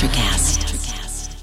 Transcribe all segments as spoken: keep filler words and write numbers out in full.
NutraCast.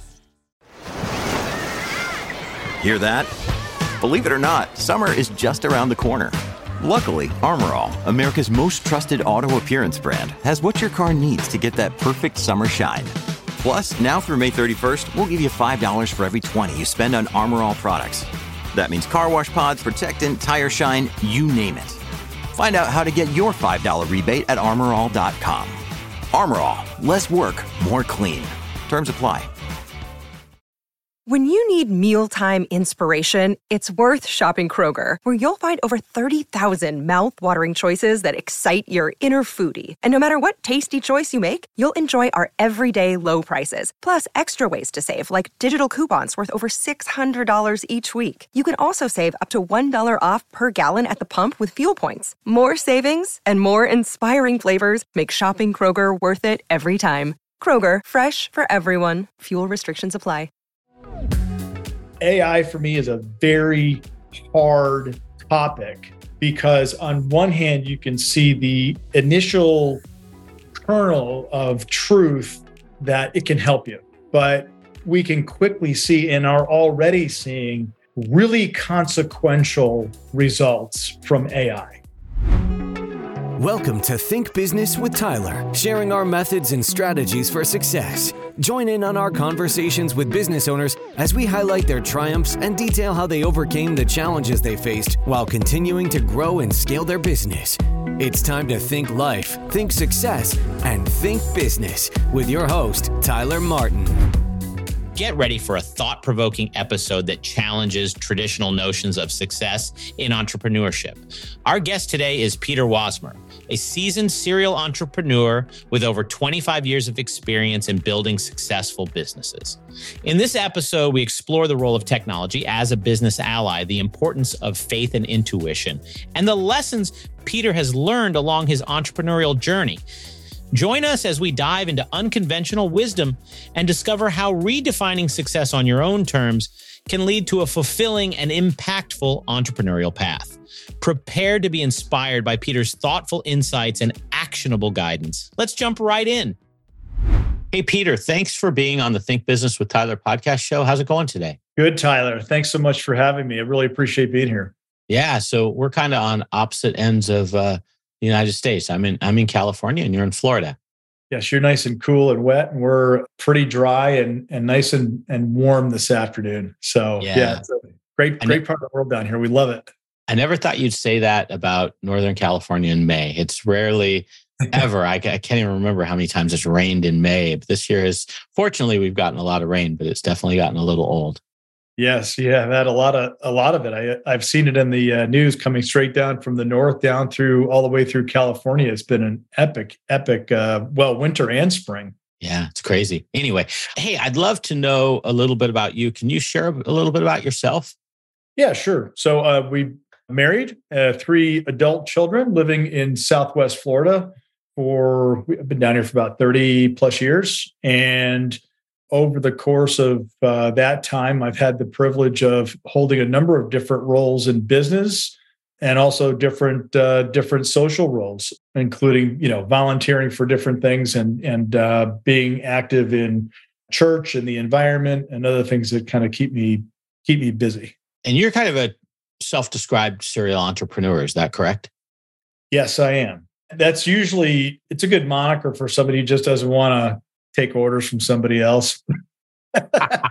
Hear that? Believe it or not, summer is just around the corner. Luckily, Armor All, America's most trusted auto appearance brand, has what your car needs to get that perfect summer shine. Plus, now through May thirty-first, we'll give you five dollars for every twenty you spend on Armor All products. That means car wash pods, protectant, tire shine, you name it. Find out how to get your five dollars rebate at armor all dot com. Armor All, less work, more clean. Terms apply. When you need mealtime inspiration, it's worth shopping Kroger, where you'll find over thirty thousand mouth-watering choices that excite your inner foodie. And no matter what tasty choice you make, you'll enjoy our everyday low prices, plus extra ways to save, like digital coupons worth over six hundred dollars each week. You can also save up to one dollar off per gallon at the pump with fuel points. More savings and more inspiring flavors make shopping Kroger worth it every time. Kroger, fresh for everyone. Fuel restrictions apply. A I for me is a very hard topic because on one hand, you can see the initial kernel of truth that it can help you, but we can quickly see and are already seeing really consequential results from A I. Welcome to Think Business with Tyler, sharing our methods and strategies for success. Join in on our conversations with business owners as we highlight their triumphs and detail how they overcame the challenges they faced while continuing to grow and scale their business. It's time to think life, think success, and think business with your host, Tyler Martin. Get ready for a thought-provoking episode that challenges traditional notions of success in entrepreneurship. Our guest today is Peter Wasmer, a seasoned serial entrepreneur with over twenty-five years of experience in building successful businesses. In this episode, we explore the role of technology as a business ally, the importance of faith and intuition, and the lessons Peter has learned along his entrepreneurial journey. Join us as we dive into unconventional wisdom and discover how redefining success on your own terms can lead to a fulfilling and impactful entrepreneurial path. Prepare to be inspired by Peter's thoughtful insights and actionable guidance. Let's jump right in. Hey, Peter, thanks for being on the Think Business with Tyler podcast show. How's it going today? Good, Tyler. Thanks so much for having me. I really appreciate being here. Yeah, so we're kind of on opposite ends of uh, the United States. I'm in I'm in California and you're in Florida. Yes, you're nice and cool and wet, and we're pretty dry and, and nice and, and warm this afternoon. So yeah, yeah it's a great, great part of the world down here. We love it. I never thought you'd say that about Northern California in May. It's rarely ever. I, I can't even remember how many times it's rained in May. But this year is, fortunately, we've gotten a lot of rain, but it's definitely gotten a little old. Yes, yeah, I've had a lot of a lot of it. I, I've seen it in the uh, news coming straight down from the north down through all the way through California. It's been an epic, epic, uh, well, winter and spring. Yeah, it's crazy. Anyway, hey, I'd love to know a little bit about you. Can you share a little bit about yourself? Yeah, sure. So uh, we married, uh, three adult children living in Southwest Florida for, we've been down here for about thirty plus years. And over the course of uh, that time, I've had the privilege of holding a number of different roles in business and also different uh, different social roles, including, you know, volunteering for different things and and uh, being active in church and the environment and other things that kind of keep me keep me busy. And you're kind of a self-described serial entrepreneur, is that correct? Yes, I am. That's usually, it's a good moniker for somebody who just doesn't want to take orders from somebody else. I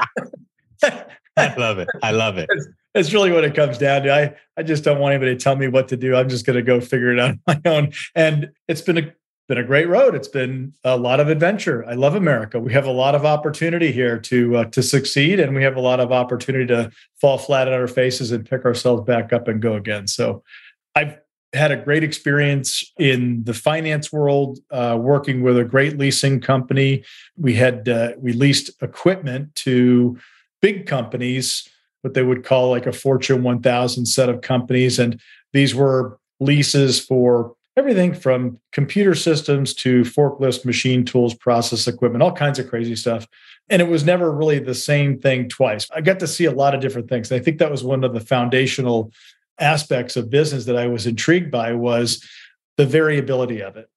love it. I love it. That's, that's really what it comes down to. I, I just don't want anybody to tell me what to do. I'm just going to go figure it out on my own. And it's been a been a great road. It's been a lot of adventure. I love America. We have a lot of opportunity here to uh, to succeed, and we have a lot of opportunity to fall flat on our faces and pick ourselves back up and go again. So I've had a great experience in the finance world, uh, working with a great leasing company. We had uh, we leased equipment to big companies, what they would call like a Fortune one thousand set of companies, and these were leases for everything from computer systems to forklifts, machine tools, process equipment, all kinds of crazy stuff. And it was never really the same thing twice. I got to see a lot of different things. I think that was one of the foundational aspects of business that I was intrigued by, was the variability of it.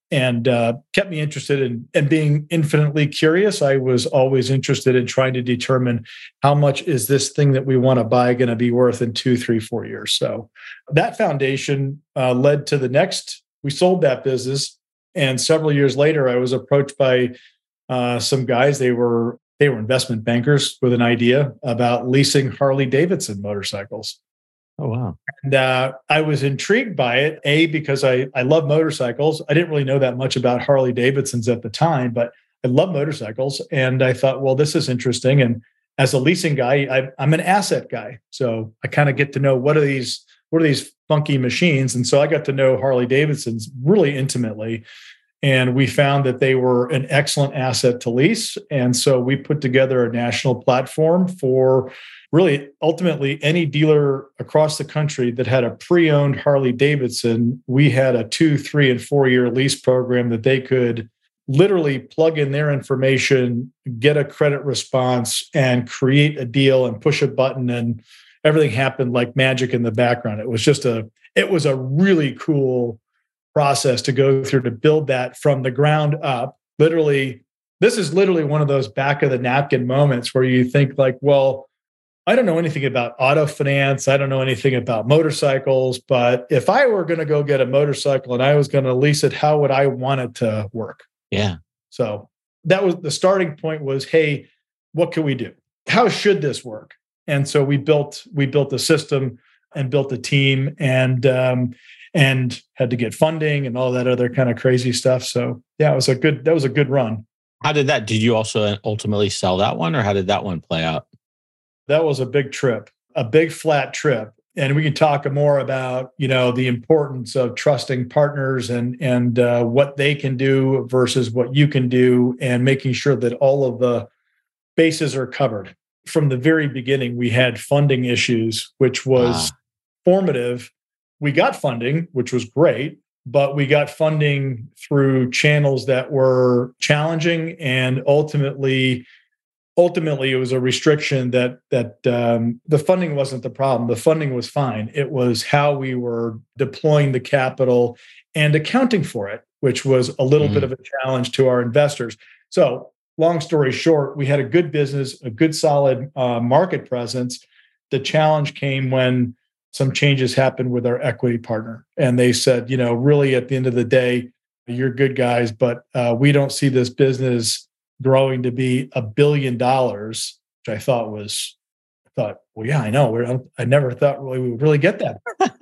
and uh, kept me interested in and being infinitely curious. I was always interested in trying to determine how much is this thing that we want to buy going to be worth in two, three, four years. So that foundation uh, led to the next. We sold that business, and several years later, I was approached by uh, some guys. They were they were investment bankers with an idea about leasing Harley Davidson motorcycles. Oh, wow. And uh, I was intrigued by it, A, because I, I love motorcycles. I didn't really know that much about Harley Davidsons at the time, but I love motorcycles. And I thought, well, this is interesting. And as a leasing guy, I, I'm an asset guy. So I kind of get to know what are these, what are these funky machines? And so I got to know Harley Davidsons really intimately. And we found that they were an excellent asset to lease. And so we put together a national platform for really ultimately any dealer across the country that had a pre-owned Harley Davidson. We had a two, three, and four-year lease program that they could literally plug in their information, get a credit response, and create a deal and push a button, and everything happened like magic in the background. It was just a, it was a really cool process to go through to build that from the ground up. Literally, this is literally one of those back of the napkin moments where you think like, well, I don't know anything about auto finance. I don't know anything about motorcycles, but if I were going to go get a motorcycle and I was going to lease it, how would I want it to work? Yeah. So that was the starting point was, hey, what can we do? How should this work? And so we built, we built a system and built a team and, um, and had to get funding and all that other kind of crazy stuff. So yeah, it was a good, that was a good run. How did that, did you also ultimately sell that one, or how did that one play out? That was a big trip, a big flat trip. And we can talk more about, you know, the importance of trusting partners and, and uh, what they can do versus what you can do, and making sure that all of the bases are covered. From the very beginning, we had funding issues, which was ah. formative. We got funding, which was great, but we got funding through channels that were challenging, and ultimately Ultimately, it was a restriction that that um, the funding wasn't the problem. The funding was fine. It was how we were deploying the capital and accounting for it, which was a little mm. bit of a challenge to our investors. So, long story short, we had a good business, a good solid uh, market presence. The challenge came when some changes happened with our equity partner, and they said, you know, really at the end of the day, you're good guys, but uh, we don't see this business growing to be a billion dollars, which I thought was, I thought, well, yeah, I know. We're, I never thought really we would really get that,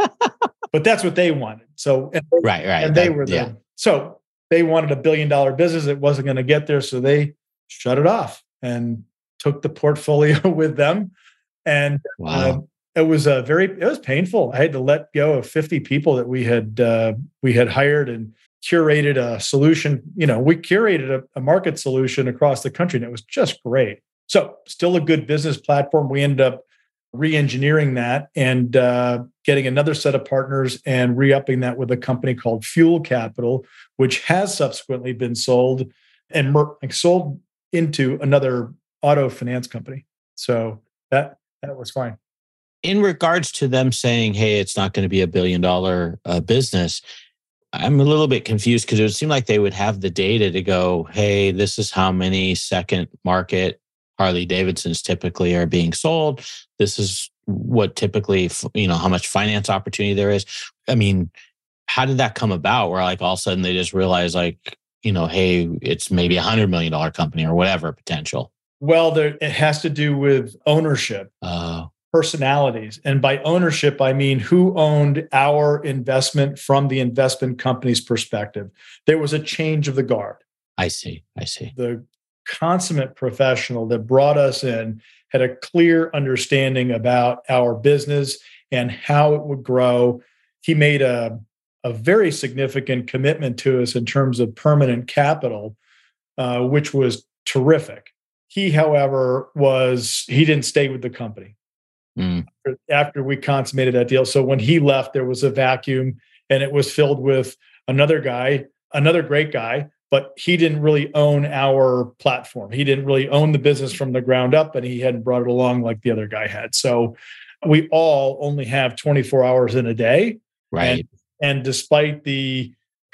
but that's what they wanted. So, and they, right, right, and they that, were the, yeah. So they wanted a billion dollar business. It wasn't going to get there, so they shut it off and took the portfolio with them. And wow. uh, it was a very, it was painful. I had to let go of fifty people that we had uh, we had hired and curated a solution. You know, we curated a, a market solution across the country, and it was just great. So still a good business platform. We ended up re-engineering that and uh, getting another set of partners and re-upping that with a company called Fuel Capital, which has subsequently been sold and mer- sold into another auto finance company. So that that was fine. In regards to them saying, hey, it's not going to be a billion dollar uh, business, I'm a little bit confused because it would seem like they would have the data to go, hey, this is how many second market Harley Davidsons typically are being sold. This is what typically, you know, how much finance opportunity there is. I mean, how did that come about where like all of a sudden they just realize like, you know, hey, it's maybe a hundred million dollar company or whatever potential? Well, there, it has to do with ownership. Uh, personalities. And by ownership, I mean who owned our investment from the investment company's perspective. There was a change of the guard. I see. I see. The consummate professional that brought us in had a clear understanding about our business and how it would grow. He made a, a very significant commitment to us in terms of permanent capital, uh, which was terrific. He, however, was, he didn't stay with the company. Mm. After we consummated that deal. So when he left, there was a vacuum and it was filled with another guy, another great guy, but he didn't really own our platform. He didn't really own the business from the ground up, and he hadn't brought it along like the other guy had. So we all only have twenty-four hours in a day. Right. And, and despite the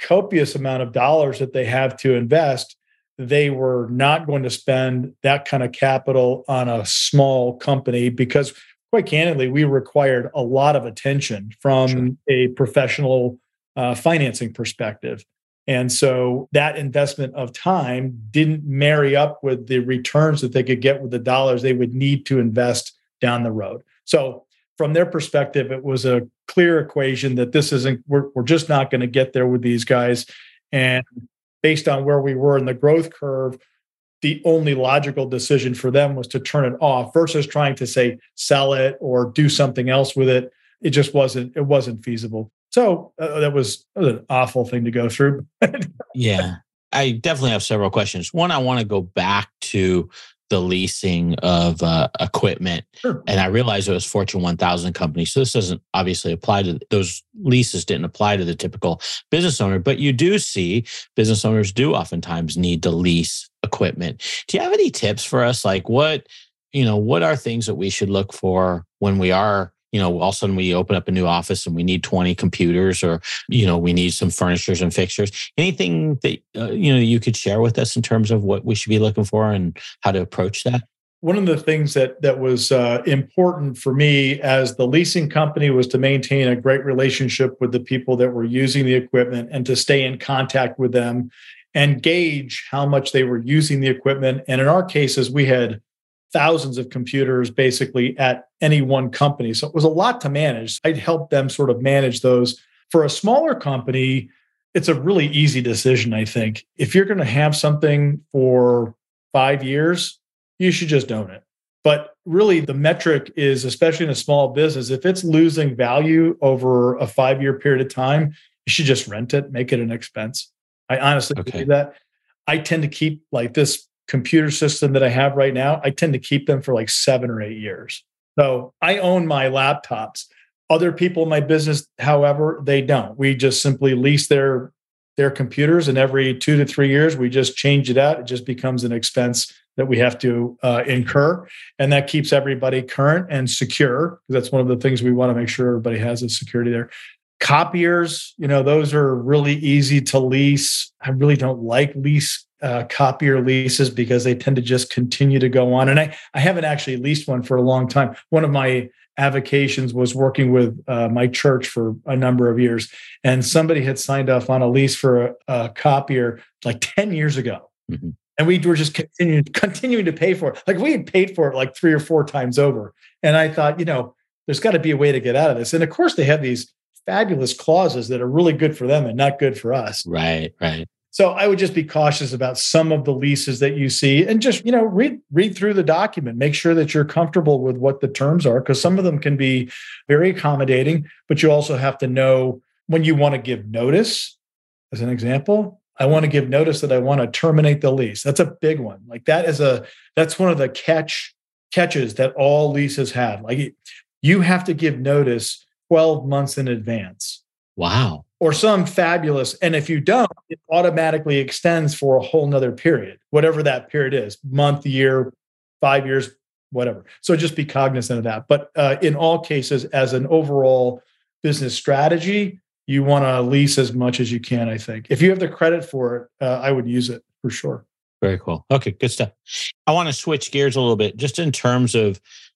copious amount of dollars that they have to invest, they were not going to spend that kind of capital on a small company because, quite candidly, we required a lot of attention from sure. a professional uh, financing perspective. And so that investment of time didn't marry up with the returns that they could get with the dollars they would need to invest down the road. So from their perspective, it was a clear equation that this isn't, we're, we're just not going to get there with these guys. And based on where we were in the growth curve, the only logical decision for them was to turn it off versus trying to say, sell it or do something else with it. It just wasn't, it wasn't feasible. So uh, that was an awful thing to go through. Yeah, I definitely have several questions. One, I want to go back to the leasing of uh, equipment. Sure. And I realize it was Fortune one thousand companies. So this doesn't obviously apply to, those leases didn't apply to the typical business owner, but you do see business owners do oftentimes need to lease equipment. Do you have any tips for us? Like what, you know, what are things that we should look for when we are, you know, all of a sudden we open up a new office and we need twenty computers or, you know, we need some furnitures and fixtures. Anything that, uh, you know, you could share with us in terms of what we should be looking for and how to approach that? One of the things that that was uh, important for me as the leasing company was to maintain a great relationship with the people that were using the equipment and to stay in contact with them and gauge how much they were using the equipment. And in our cases, we had thousands of computers basically at any one company. So it was a lot to manage. I'd help them sort of manage those. For a smaller company, it's a really easy decision, I think. If you're going to have something for five years, you should just own it. But really the metric is, especially in a small business, if it's losing value over a five-year period of time, you should just rent it, make it an expense. I honestly okay. believe that. I tend to keep like this computer system that I have right now, I tend to keep them for like seven or eight years. So I own my laptops. Other people in my business, however, they don't. We just simply lease their, their computers, and every two to three years, we just change it out. It just becomes an expense that we have to uh, incur. And that keeps everybody current and secure. That's one of the things we want to make sure everybody has is security there. Copiers, you know, those are really easy to lease. I really don't like lease uh, copier leases because they tend to just continue to go on. And I, I haven't actually leased one for a long time. One of my avocations was working with uh, my church for a number of years. And somebody had signed off on a lease for a, a copier like ten years ago. Mm-hmm. And we were just continuing, continuing to pay for it. Like we had paid for it like three or four times over. And I thought, you know, there's got to be a way to get out of this. And of course, they have these fabulous clauses that are really good for them and not good for us. Right, right. So I would just be cautious about some of the leases that you see and just, you know, read read through the document. Make sure that you're comfortable with what the terms are, because some of them can be very accommodating, but you also have to know when you want to give notice. As an example, I want to give notice that I want to terminate the lease. That's a big one. Like that is a, that's one of the catch catches that all leases have. Like you have to give notice twelve months in advance. Wow. Or some fabulous. And if you don't, it automatically extends for a whole nother period, whatever that period is, month, year, five years, whatever. So just be cognizant of that. But uh, in all cases, as an overall business strategy, you want to lease as much as you can, I think. If you have the credit for it, uh, I would use it for sure. Very cool. Okay, good stuff. I want to switch gears a little bit, just in terms of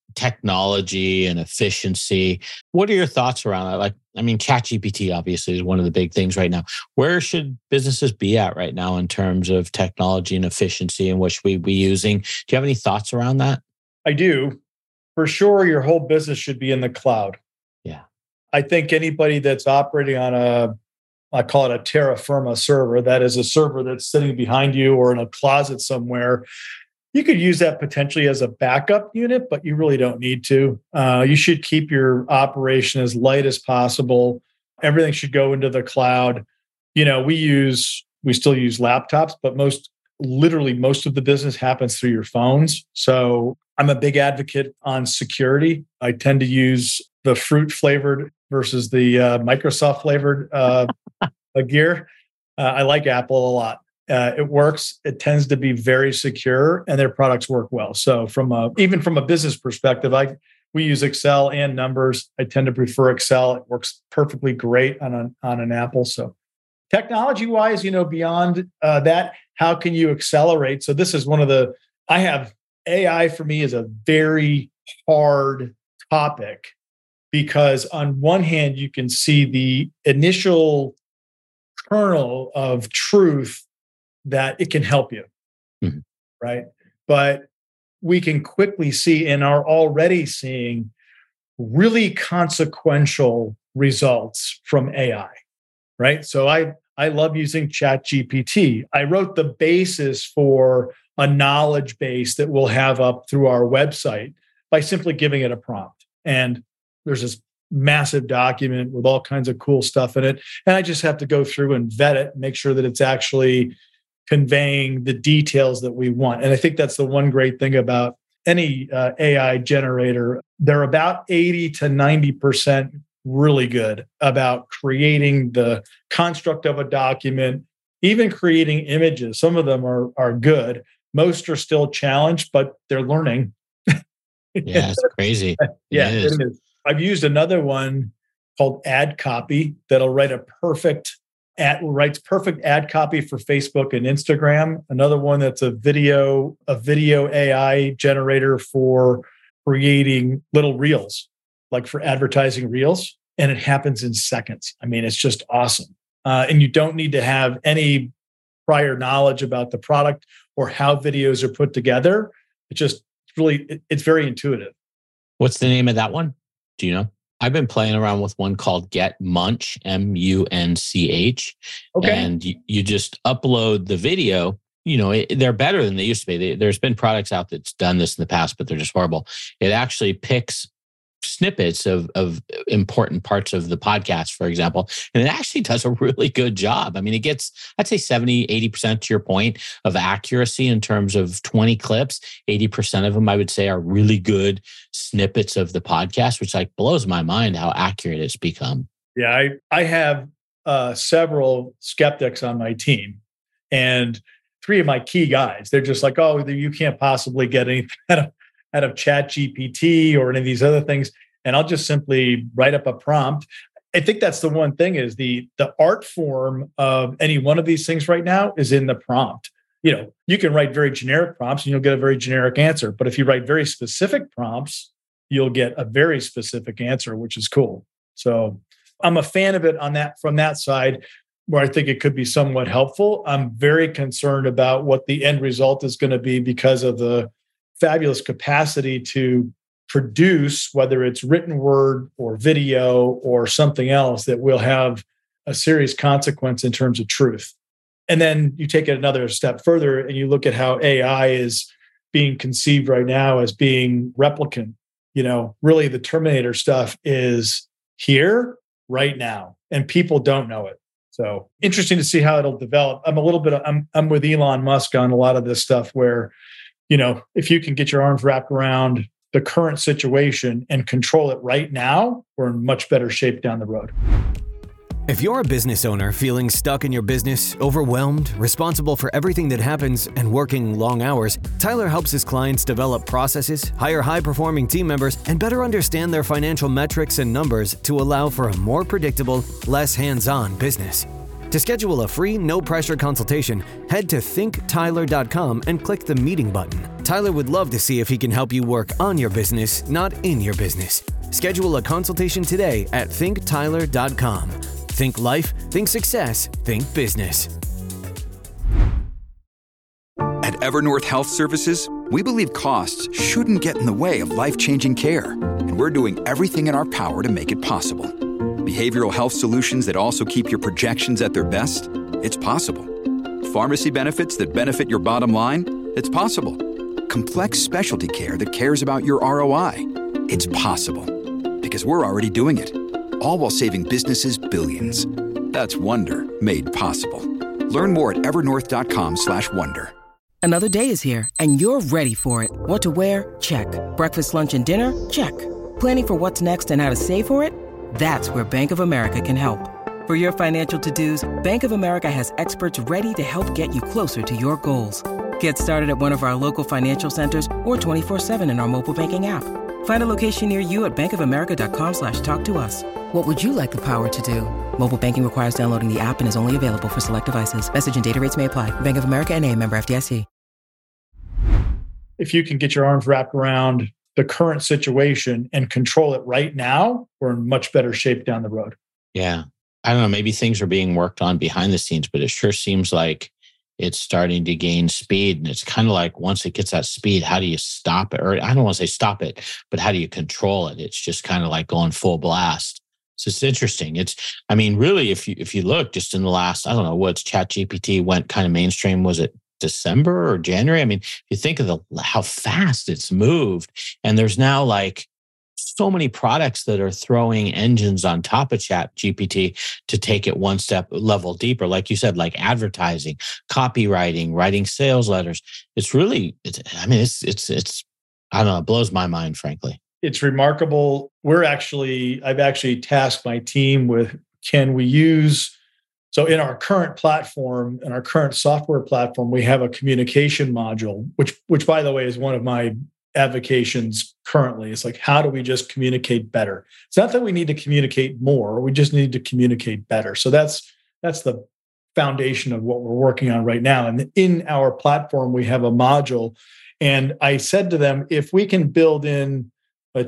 technology and efficiency. What are your thoughts around that? Like, I mean, ChatGPT obviously is one of the big things right now. Where should businesses be at right now in terms of technology and efficiency, and what should we be using? Do you have any thoughts around that? I do. For sure, your whole business should be in the cloud. Yeah. I think anybody that's operating on a, I call it a terra firma server, that is a server that's sitting behind you or in a closet somewhere, you could use that potentially as a backup unit, but you really don't need to. Uh, you should keep your operation as light as possible. Everything should go into the cloud. You know, we use, we still use laptops, but most, literally most of the business happens through your phones. So I'm a big advocate on security. I tend to use the fruit flavored versus the uh, Microsoft flavored uh, gear. Uh, I like Apple a lot. Uh, it works. It tends to be very secure, and their products work well. So, from a, even from a business perspective, I we use Excel and numbers. I tend to prefer Excel. It works perfectly great on an on an Apple. So, technology-wise, you know, beyond uh, that, how can you accelerate? So this is one of the, I have A I for me is a very hard topic because on one hand, you can see the initial kernel of truth that it can help you, mm-hmm. right? But we can quickly see and are already seeing really consequential results from A I, right? So I, I love using ChatGPT. I wrote the basis for a knowledge base that we'll have up through our website by simply giving it a prompt. And there's this massive document with all kinds of cool stuff in it. And I just have to go through and vet it, make sure that it's actually conveying the details that we want. And I think that's the one great thing about any uh, A I generator. They're about eighty to ninety percent really good about creating the construct of a document, even creating images. Some of them are, are good. Most are still challenged, but they're learning. Yeah, it's crazy. yeah, it is. It is. I've used another one called Ad Copy that'll write a perfect ad, writes perfect ad copy for Facebook and Instagram. Another one that's a video, a video A I generator for creating little reels, like for advertising reels. And it happens in seconds. I mean, it's just awesome. Uh, and you don't need to have any prior knowledge about the product or how videos are put together. It just really, it, it's very intuitive. What's the name of that one? Do you know? I've been playing around with one called Get Munch, M U N C H. Okay. And you, you just upload the video. You know, it, they're better than they used to be. They, there's been products out that's done this in the past, but they're just horrible. It actually picks snippets of, of important parts of the podcast, for example, and it actually does a really good job. I mean, it gets, I'd say seventy, eighty percent to your point of accuracy in terms of twenty clips. eighty percent of them, I would say, are really good snippets of the podcast, which like blows my mind how accurate it's become. Yeah, I, I have uh, several skeptics on my team, and three of my key guys, they're just like, oh, you can't possibly get anything out of out of ChatGPT or any of these other things. And I'll just simply write up a prompt. I think that's the one thing is the, the art form of any one of these things right now is in the prompt. You know, you can write very generic prompts and you'll get a very generic answer. But if you write very specific prompts, you'll get a very specific answer, which is cool. So I'm a fan of it on that from that side, where I think it could be somewhat helpful. I'm very concerned about what the end result is going to be because of the fabulous capacity to produce, whether it's written word or video or something else, that will have a serious consequence in terms of truth. And then you take it another step further and you look at how A I is being conceived right now as being replicant. You know, really the Terminator stuff is here right now, and people don't know it. So interesting to see how it'll develop. I'm a little bit, I'm, I'm with Elon Musk on a lot of this stuff where, you know, if you can get your arms wrapped around the current situation and control it right now, we're in much better shape down the road. If you're a business owner feeling stuck in your business, overwhelmed, responsible for everything that happens, and working long hours, Tyler helps his clients develop processes, hire high-performing team members, and better understand their financial metrics and numbers to allow for a more predictable, less hands-on business. To schedule a free, no-pressure consultation, head to think tyler dot com and click the meeting button. Tyler would love to see if he can help you work on your business, not in your business. Schedule a consultation today at think tyler dot com. Think life, think success, think business. At Evernorth Health Services, we believe costs shouldn't get in the way of life-changing care, and we're doing everything in our power to make it possible. Behavioral health solutions that also keep your projections at their best? It's possible. Pharmacy benefits that benefit your bottom line? It's possible. Complex specialty care that cares about your R O I? It's possible. Because we're already doing it. All while saving businesses billions. That's Wonder made possible. Learn more at evernorth dot com slash wonder. Another day is here and you're ready for it. What to wear? Check. Breakfast, lunch, and dinner? Check. Planning for what's next and how to save for it? That's where Bank of America can help. For your financial to-dos, Bank of America has experts ready to help get you closer to your goals. Get started at one of our local financial centers or twenty-four seven in our mobile banking app. Find a location near you at bankofamerica.com slash talk to us. What would you like the power to do? Mobile banking requires downloading the app and is only available for select devices. Message and data rates may apply. Bank of America N A, member F D I C. If you can get your arms wrapped around the current situation and control it right now, we're in much better shape down the road. Yeah. I don't know, maybe things are being worked on behind the scenes, but it sure seems like it's starting to gain speed. And it's kind of like once it gets that speed, how do you stop it? Or I don't want to say stop it, but how do you control it? It's just kind of like going full blast. So it's interesting. It's, I mean, really, if you if you look just in the last, I don't know, what's ChatGPT went kind of mainstream, was it December or January? I mean, if you think of the how fast it's moved, and there's now like so many products that are throwing engines on top of ChatGPT to take it one step level deeper. Like you said, like advertising, copywriting, writing sales letters. It's really, it's, I mean, it's, it's, it's, I don't know, it blows my mind, frankly. It's remarkable. We're actually, I've actually tasked my team with, can we use, so in our current platform, in our current software platform, we have a communication module, which, which by the way, is one of my advocations currently. It's like, how do we just communicate better? It's not that we need to communicate more, we just need to communicate better. So that's that's the foundation of what we're working on right now. And in our platform, we have a module. And I said to them, if we can build in a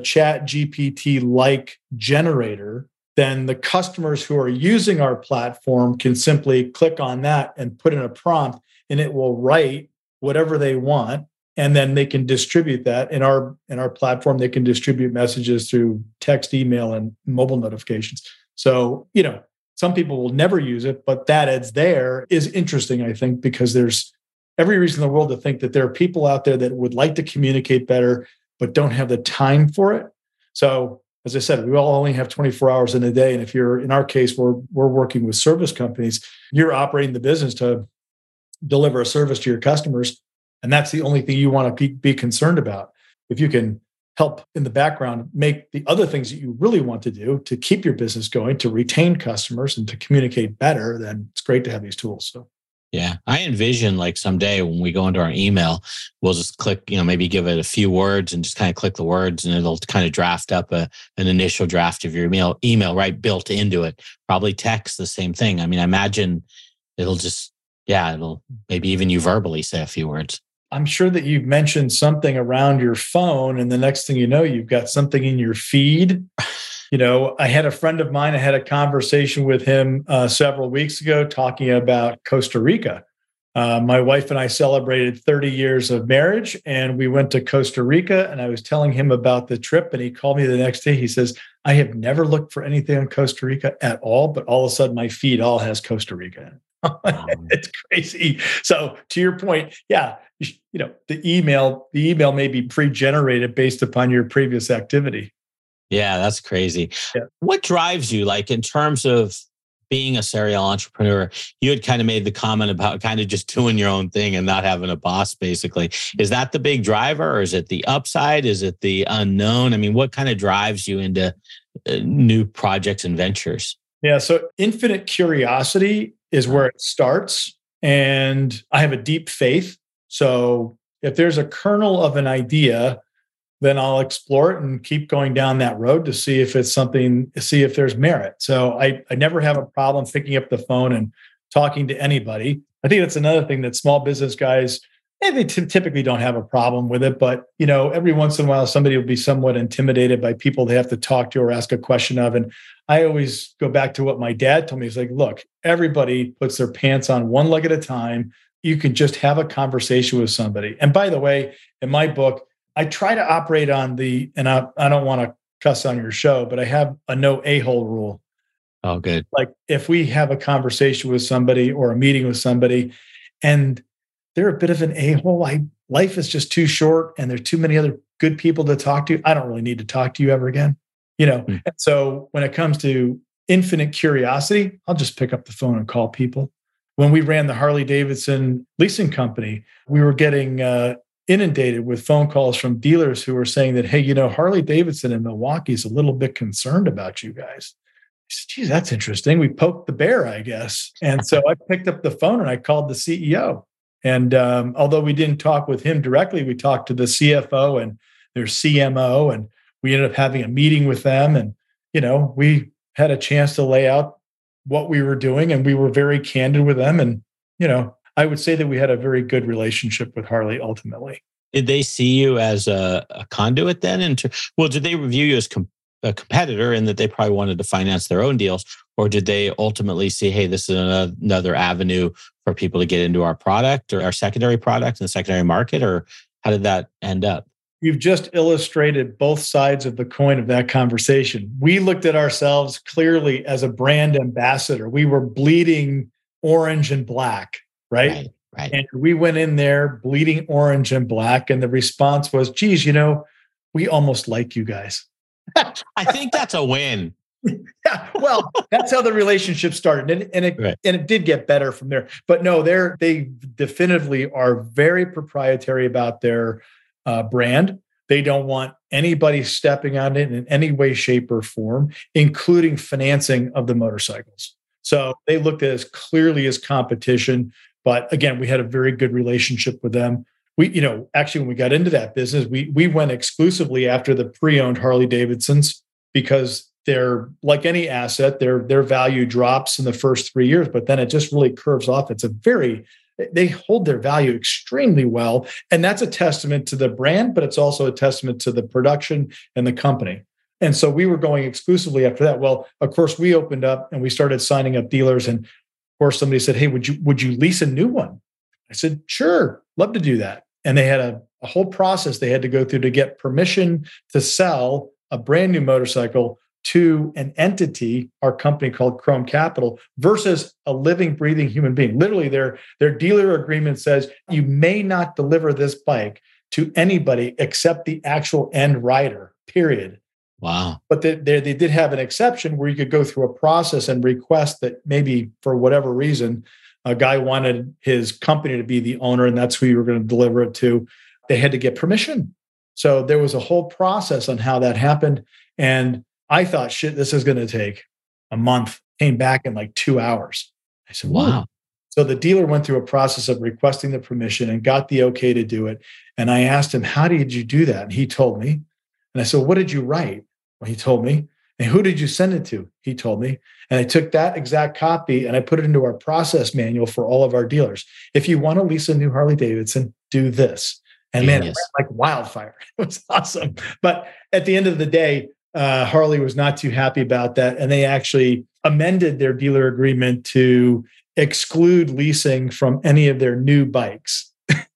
ChatGPT-like generator, then the customers who are using our platform can simply click on that and put in a prompt, and it will write whatever they want. And then they can distribute that in our in our platform. They can distribute messages through text, email, and mobile notifications. So, you know, some people will never use it, but that it's there is interesting, I think, because there's every reason in the world to think that there are people out there that would like to communicate better, but don't have the time for it. So, as I said, we all only have twenty-four hours in a day. And if you're, in our case, we're we're working with service companies, you're operating the business to deliver a service to your customers. And that's the only thing you want to be, be concerned about. If you can help in the background, make the other things that you really want to do to keep your business going, to retain customers and to communicate better, then it's great to have these tools. So, yeah, I envision like someday when we go into our email, we'll just click, you know, maybe give it a few words and just kind of click the words, and it'll kind of draft up a, an initial draft of your email, email, right, built into it. Probably text, the same thing. I mean, I imagine it'll just, yeah, it'll maybe even you verbally say a few words. I'm sure that you've mentioned something around your phone, and the next thing you know, you've got something in your feed. You know, I had a friend of mine, I had a conversation with him uh, several weeks ago talking about Costa Rica. Uh, my wife and I celebrated thirty years of marriage, and we went to Costa Rica, and I was telling him about the trip, and he called me the next day. He says, I have never looked for anything on Costa Rica at all, but all of a sudden my feed all has Costa Rica in it. It's crazy. So to your point, yeah, you know, the email, the email may be pre-generated based upon your previous activity. Yeah, that's crazy. Yeah. What drives you, like in terms of being a serial entrepreneur? You had kind of made the comment about kind of just doing your own thing and not having a boss, basically. Is that the big driver, or is it the upside? Is it the unknown? I mean, what kind of drives you into uh, new projects and ventures? Yeah, so infinite curiosity is where it starts. And I have a deep faith. So if there's a kernel of an idea, then I'll explore it and keep going down that road to see if it's something, see if there's merit. So I, I never have a problem picking up the phone and talking to anybody. I think that's another thing that small business guys, eh, they t- typically don't have a problem with it. But, you know, every once in a while, somebody will be somewhat intimidated by people they have to talk to or ask a question of. And I always go back to what my dad told me. He's like, look, everybody puts their pants on one leg at a time. You can just have a conversation with somebody. And by the way, in my book, I try to operate on the, and I, I don't want to cuss on your show, but I have a no a-hole rule. Oh, good. Like if we have a conversation with somebody or a meeting with somebody and they're a bit of an a-hole, I, life is just too short and there's too many other good people to talk to. I don't really need to talk to you ever again. You know, mm. And so when it comes to infinite curiosity, I'll just pick up the phone and call people. When we ran the Harley Davidson leasing company, we were getting uh, inundated with phone calls from dealers who were saying that, hey, you know, Harley Davidson in Milwaukee is a little bit concerned about you guys. I said, geez, that's interesting. We poked the bear, I guess. And so I picked up the phone and I called the C E O. And um, although we didn't talk with him directly, we talked to the C F O and their C M O, and we ended up having a meeting with them. And, you know, we had a chance to lay out what we were doing, and we were very candid with them. And, you know, I would say that we had a very good relationship with Harley ultimately. Did they see you as a, a conduit then? Into, well, did they view you as com- a competitor in that they probably wanted to finance their own deals? Or did they ultimately see, hey, this is another, another avenue for people to get into our product or our secondary product in the secondary market? Or how did that end up? You've just illustrated both sides of the coin of that conversation. We looked at ourselves clearly as a brand ambassador. We were bleeding orange and black, right? Right, right. And we went in there bleeding orange and black. And the response was, geez, you know, we almost like you guys. I think that's a win. Yeah, well, that's how the relationship started, and, and it Right. and it did get better from there. But no, they're they definitively are very proprietary about their uh, brand. They don't want anybody stepping on it in any way, shape, or form, including financing of the motorcycles. So they looked at it as clearly as competition. But again, we had a very good relationship with them. We, you know, actually, when we got into that business, we we went exclusively after the pre-owned Harley Davidsons because they're like any asset, their their value drops in the first three years, but then it just really curves off. It's a very, they hold their value extremely well. And that's a testament to the brand, but it's also a testament to the production and the company. And so we were going exclusively after that. Well, of course, we opened up and we started signing up dealers. And of course, somebody said, hey, would you would you lease a new one? I said, sure, love to do that. And they had a, a whole process they had to go through to get permission to sell a brand new motorcycle to an entity, our company called Chrome Capital, versus a living, breathing human being. Literally, their, their dealer agreement says you may not deliver this bike to anybody except the actual end rider, period. Wow. But they, they, they did have an exception where you could go through a process and request that maybe for whatever reason, a guy wanted his company to be the owner, and that's who you were going to deliver it to. They had to get permission. So there was a whole process on how that happened. And I thought, shit, this is going to take a month. Came back in like two hours. I said, wow. So the dealer went through a process of requesting the permission and got the okay to do it. And I asked him, how did you do that? And he told me. And I said, what did you write? Well, he told me. And who did you send it to? He told me. And I took that exact copy and I put it into our process manual for all of our dealers. If you want to lease a new Harley Davidson, do this. And man, it went like wildfire. It was awesome. But at the end of the day, Uh, Harley was not too happy about that. And they actually amended their dealer agreement to exclude leasing from any of their new bikes.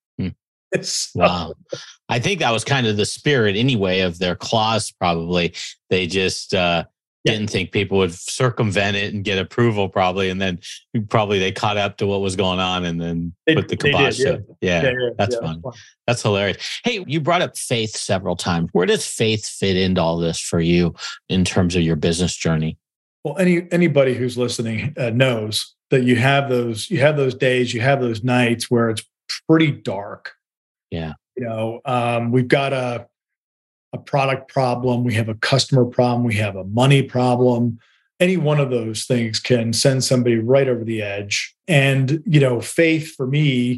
So, wow. I think that was kind of the spirit anyway of their clause, probably. They just uh, yeah. didn't think people would circumvent it and get approval probably. And then probably they caught up to what was going on and then they, put the kibosh. Did, yeah. Yeah, yeah, yeah, that's yeah, fun. That's fun. That's hilarious. Hey, you brought up faith several times. Where does faith fit into all this for you in terms of your business journey? Well, any anybody who's listening uh, knows that you have those you have those days, you have those nights where it's pretty dark. Yeah. You know, um, we've got a a product problem, we have a customer problem, we have a money problem. Any one of those things can send somebody right over the edge. And, you know, faith for me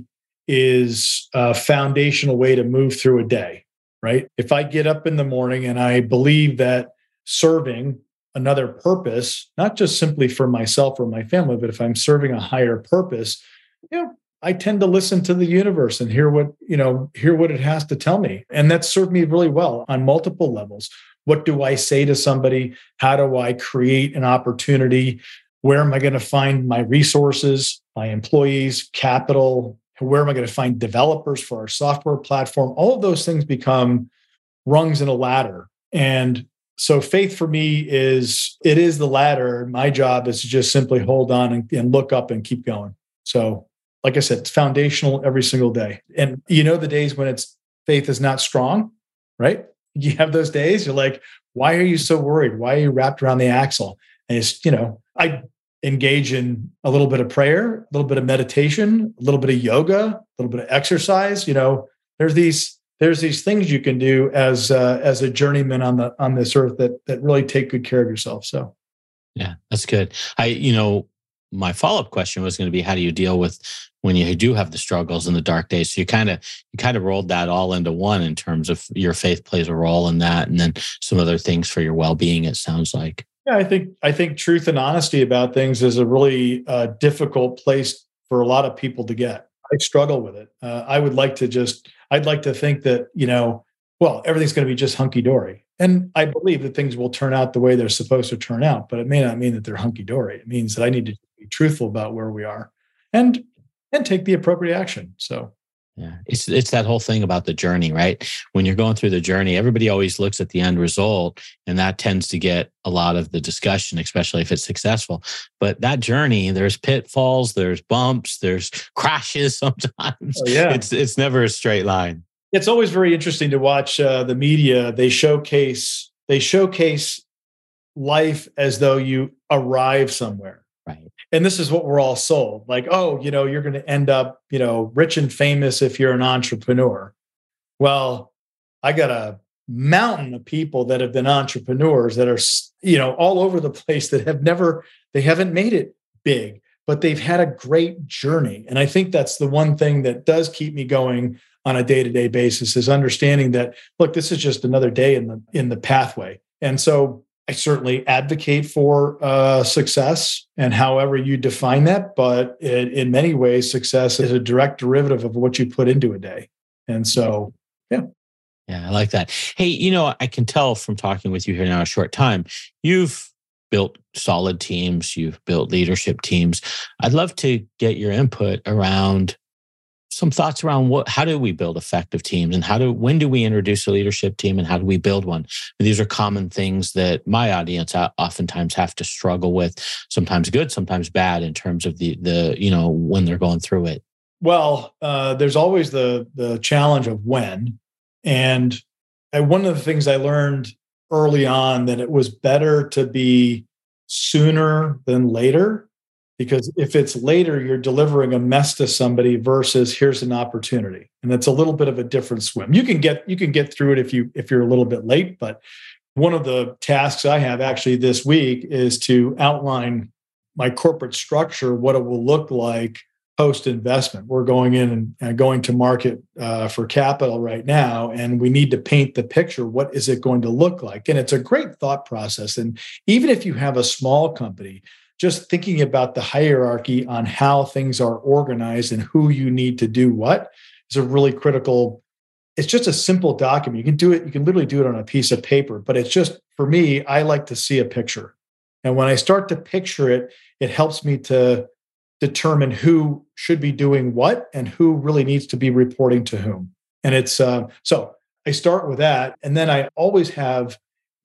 is a foundational way to move through a day, right? If I get up in the morning and I believe that serving another purpose, not just simply for myself or my family, but if I'm serving a higher purpose, you know, I tend to listen to the universe and hear what, you know, hear what it has to tell me. And that's served me really well on multiple levels. What do I say to somebody? How do I create an opportunity? Where am I going to find my resources, my employees, capital? Where am I going to find developers for our software platform? All of those things become rungs in a ladder. And so faith for me is, it is the ladder. My job is to just simply hold on and, and look up and keep going. So like I said, it's foundational every single day. And you know, the days when it's faith is not strong, right? You have those days, you're like, why are you so worried? Why are you wrapped around the axle? And it's, you know, I engage in a little bit of prayer, a little bit of meditation, a little bit of yoga, a little bit of exercise. You know, there's these, there's these things you can do as, uh, as a journeyman on the, on this earth that, that really take good care of yourself. So. Yeah, that's good. I, you know, my follow-up question was going to be, how do you deal with when you do have the struggles and the dark days? So you kind of, you kind of rolled that all into one in terms of your faith plays a role in that. And then some other things for your well-being, it sounds like. Yeah, I think I think truth and honesty about things is a really uh, difficult place for a lot of people to get. I struggle with it. Uh, I would like to just, I'd like to think that, you know, well, everything's going to be just hunky dory. And I believe that things will turn out the way they're supposed to turn out, but it may not mean that they're hunky dory. It means that I need to be truthful about where we are and and take the appropriate action. So yeah, it's it's that whole thing about the journey, right? When you're going through the journey, everybody always looks at the end result, and that tends to get a lot of the discussion, especially if it's successful. But that journey, there's pitfalls, there's bumps, there's crashes sometimes. Oh, yeah. It's it's never a straight line. It's always very interesting to watch uh, the media. They showcase they showcase life as though you arrive somewhere. Right. And this is what we're all sold. Like, oh, you know, you're going to end up, you know, rich and famous if you're an entrepreneur. Well, I got a mountain of people that have been entrepreneurs that are, you know, all over the place that have never, they haven't made it big, but they've had a great journey. And I think that's the one thing that does keep me going on a day-to-day basis is understanding that, look, this is just another day in the, in the pathway. And so I certainly advocate for uh, success and however you define that. But it, in many ways, success is a direct derivative of what you put into a day. And so, yeah. Yeah, I like that. Hey, you know, I can tell from talking with you here now a short time, you've built solid teams, you've built leadership teams. I'd love to get your input around some thoughts around what, how do we build effective teams and how do, when do we introduce a leadership team and how do we build one? And these are common things that my audience oftentimes have to struggle with, sometimes good, sometimes bad in terms of the, the, you know, when they're going through it. Well, uh, there's always the, the challenge of when, and I, one of the things I learned early on that it was better to be sooner than later. Because if it's later, you're delivering a mess to somebody versus here's an opportunity. And it's a little bit of a different swim. You can get you can get through it if you if you're a little bit late. But one of the tasks I have actually this week is to outline my corporate structure, what it will look like post-investment. We're going in and, and going to market uh, for capital right now, and we need to paint the picture. What is it going to look like? And it's a great thought process. And even if you have a small company, just thinking about the hierarchy on how things are organized and who you need to do what is a really critical. It's just a simple document. You can do it. You can literally do it on a piece of paper, but it's just, for me, I like to see a picture. And when I start to picture it, it helps me to determine who should be doing what and who really needs to be reporting to whom. And it's, uh, so I start with that. And then I always have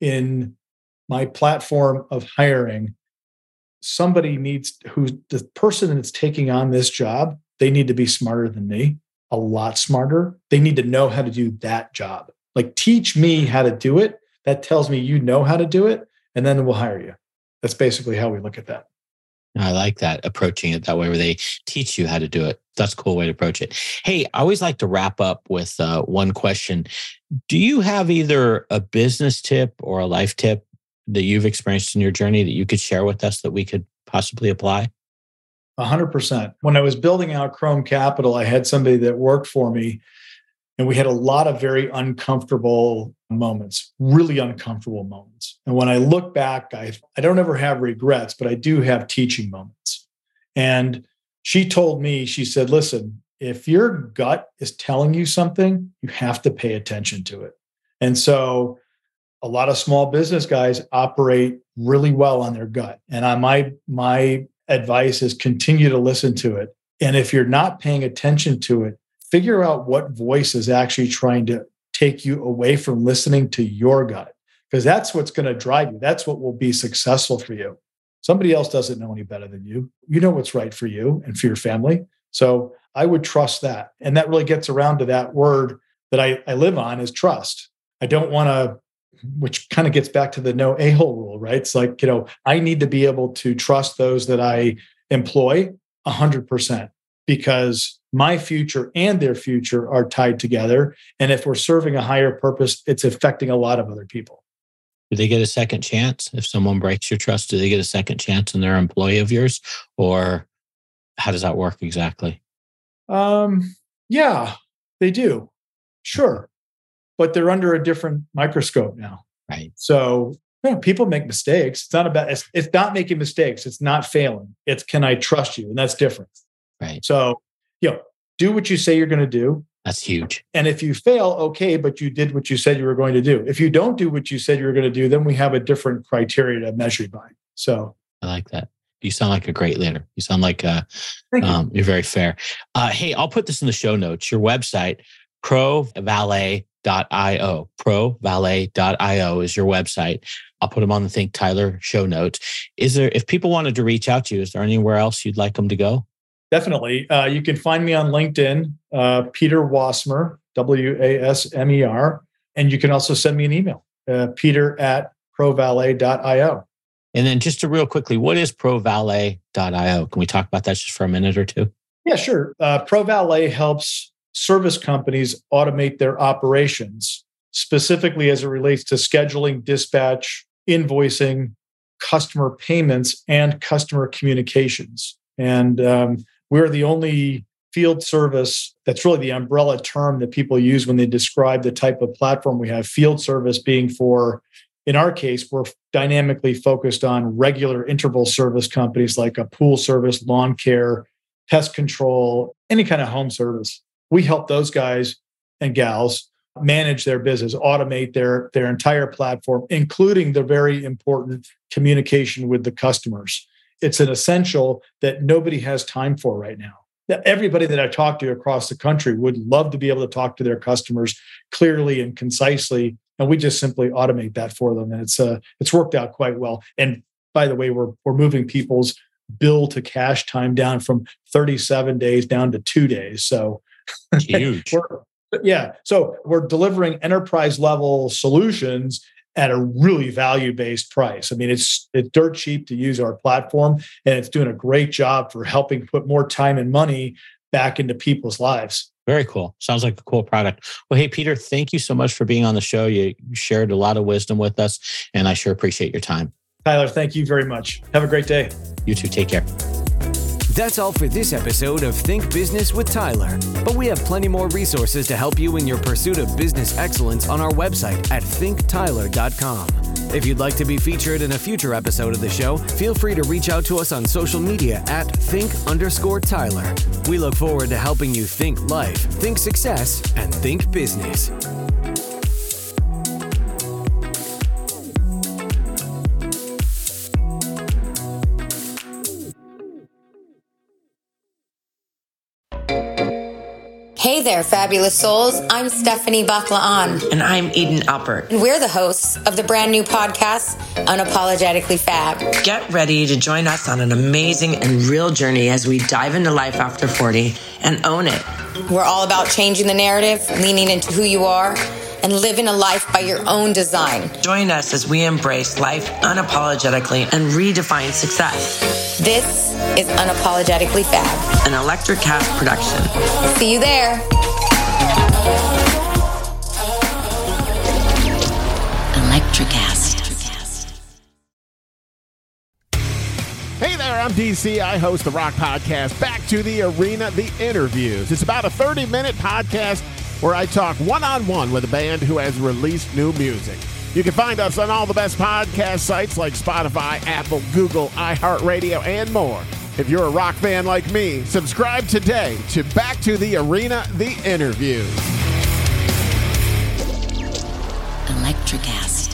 in my platform of hiring, somebody needs who the person that's taking on this job, they need to be smarter than me, a lot smarter. They need to know how to do that job. Like, teach me how to do it. That tells me you know how to do it, and then we'll hire you. That's basically how we look at that. I like that, approaching it that way, where they teach you how to do it. That's a cool way to approach it. Hey, I always like to wrap up with uh, one question. Do you have either a business tip or a life tip that you've experienced in your journey that you could share with us that we could possibly apply? A hundred percent. When I was building out Chrome Capital, I had somebody that worked for me, and we had a lot of very uncomfortable moments, really uncomfortable moments. And when I look back, I, I don't ever have regrets, but I do have teaching moments. And she told me, she said, listen, if your gut is telling you something, you have to pay attention to it. And so a lot of small business guys operate really well on their gut. And I, my, my advice is continue to listen to it. And if you're not paying attention to it, figure out what voice is actually trying to take you away from listening to your gut, because that's what's going to drive you. That's what will be successful for you. Somebody else doesn't know any better than you. You know what's right for you and for your family. So I would trust that. And that really gets around to that word that I, I live on is trust. I don't want to, which kind of gets back to the no a-hole rule, right? It's like, you know, I need to be able to trust those that I employ one hundred percent, because my future and their future are tied together. And if we're serving a higher purpose, it's affecting a lot of other people. Do they get a second chance? If someone breaks your trust, do they get a second chance and they're an employee of yours? Or how does that work exactly? Um, yeah, they do. Sure. But they're under a different microscope now. Right. So No, people make mistakes. It's not about, it's, it's not making mistakes. It's not failing. It's, can I trust you? And that's different. Right. So, you know, do what you say you're going to do. That's huge. And if you fail, okay, but you did what you said you were going to do. If you don't do what you said you were going to do, then we have a different criteria to measure by. So I like that. You sound like a great leader. You sound like uh, Thank you. um, you're very fair. Uh, hey, I'll put this in the show notes. Your website, pro valet dot io. pro valet dot io is your website. I'll put them on the Think Tyler show notes. Is there, if people wanted to reach out to you, is there anywhere else you'd like them to go? Definitely. Uh, you can find me on LinkedIn, uh, Peter Wasmer, W A S M E R. And you can also send me an email, uh, peter at pro valet dot io. And then just to real quickly, what is pro valet dot io? Can we talk about that just for a minute or two? Yeah, sure. Uh, ProValet helps service companies automate their operations, specifically as it relates to scheduling, dispatch, invoicing, customer payments, and customer communications. And um, we're the only field service that's really the umbrella term that people use when they describe the type of platform we have. Field service being for, in our case, we're dynamically focused on regular interval service companies like a pool service, lawn care, pest control, any kind of home service. We help those guys and gals manage their business, automate their, their entire platform, including the very important communication with the customers. It's an essential that nobody has time for right now. Everybody that I talk to across the country would love to be able to talk to their customers clearly and concisely, and we just simply automate that for them. And it's uh, it's worked out quite well. And by the way, we're we're moving people's bill to cash time down from thirty-seven days down to two days. So huge. we're, yeah. So we're delivering enterprise level solutions at a really value-based price. I mean, it's it's dirt cheap to use our platform, and it's doing a great job for helping put more time and money back into people's lives. Very cool. Sounds like a cool product. Well, hey, Peter, thank you so much for being on the show. You shared a lot of wisdom with us, and I sure appreciate your time. Tyler, thank you very much. Have a great day. You too. Take care. That's all for this episode of Think Business with Tyler. But we have plenty more resources to help you in your pursuit of business excellence on our website at think tyler dot com. If you'd like to be featured in a future episode of the show, feel free to reach out to us on social media at think underscore Tyler. We look forward to helping you think life, think success, and think business. Hey there, fabulous souls. I'm Stephanie Baklaan. And I'm Eden Alpert. And we're the hosts of the brand new podcast, Unapologetically Fab. Get ready to join us on an amazing and real journey as we dive into life after forty and own it. We're all about changing the narrative, leaning into who you are, and living a life by your own design. Join us as we embrace life unapologetically and redefine success. This is Unapologetically Fab, an Electric Cast production. See you there. Electricast. Hey there, I'm D C. I host the rock podcast, Back to the Arena, The Interviews. It's about a thirty-minute podcast where I talk one-on-one with a band who has released new music. You can find us on all the best podcast sites like Spotify, Apple, Google, iHeartRadio, and more. If you're a rock fan like me, subscribe today to Back to the Arena, The Interviews. Electricast.